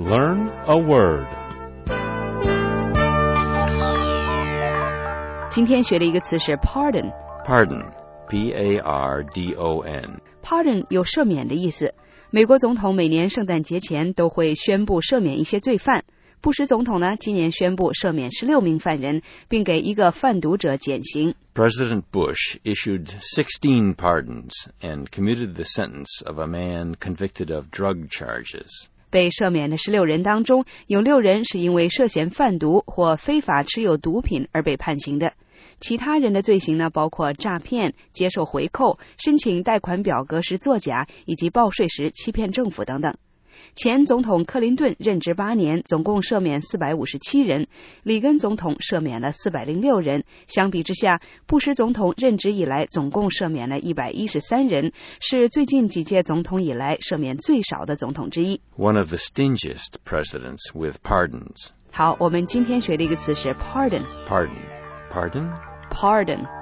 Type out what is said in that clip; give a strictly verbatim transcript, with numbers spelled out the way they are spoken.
Learn a word. 今天学的一个词是 pardon. Pardon, P A R D O N. Pardon 有赦免的意思。美国总统每年圣诞节前都会宣布赦免一些罪犯。布什总统呢，今年宣布赦免十六名犯人，并给一个贩毒者减刑。 President Bush issued sixteen pardons and commuted the sentence of a man convicted of drug charges. 被赦免的十六人当中，有六人是因为涉嫌贩毒或非法持有毒品而被判刑的。其他人的罪行呢，包括诈骗、接受回扣、申请贷款表格时作假，以及报税时欺骗政府等等。前总统克林顿任职八年，总共赦免四百五十七人，里根总统赦免了四百零六人。相比之下，布什总统任职以来总共赦免了一百一十三人，是最近几届总统以来赦免最少的总统之一。 One of the stingiest presidents with pardons. 好，我们今天学的一个词是 pardon. Pardon. Pardon? Pardon.